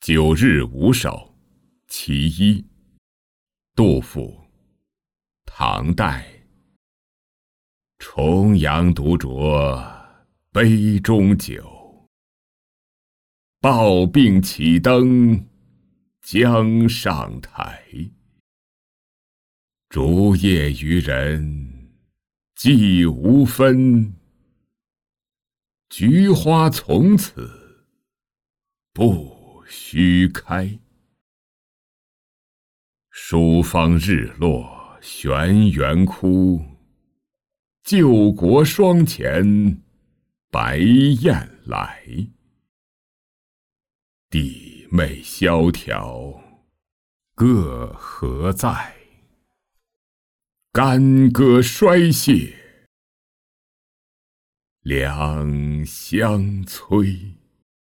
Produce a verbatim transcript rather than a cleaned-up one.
九日五首其一，杜甫，唐代。重阳独酌杯中酒，抱病起登江上台。竹叶渔人寄无分，菊花从此不须开。疏芳日落玄园哭，救国双前白燕来。弟妹萧条各何在？干戈衰谢两相催。